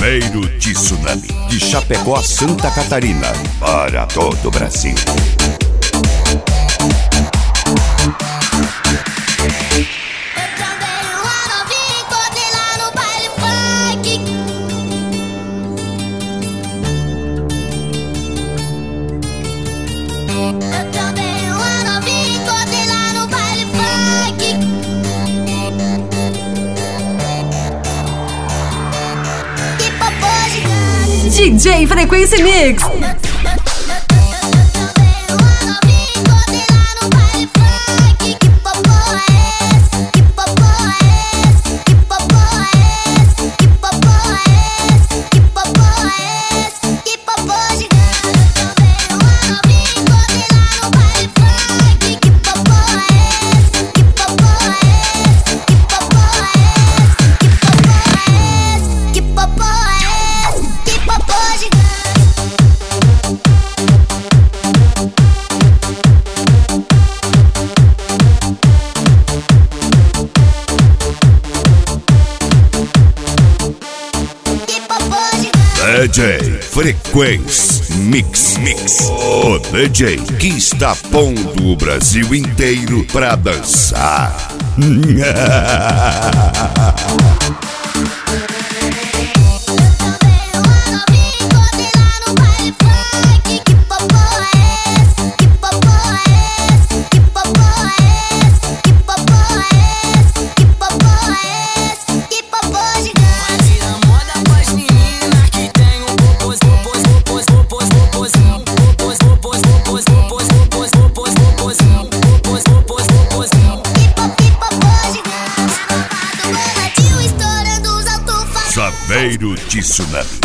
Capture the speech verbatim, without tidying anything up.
Chaveiro de Tsunami, de Chapecó, Santa Catarina, para todo o Brasil. D J Frequência Mix. D J Frequência Mix, Mix, o D J que está pondo o Brasil inteiro pra dançar. Chaveiro de Tsunami,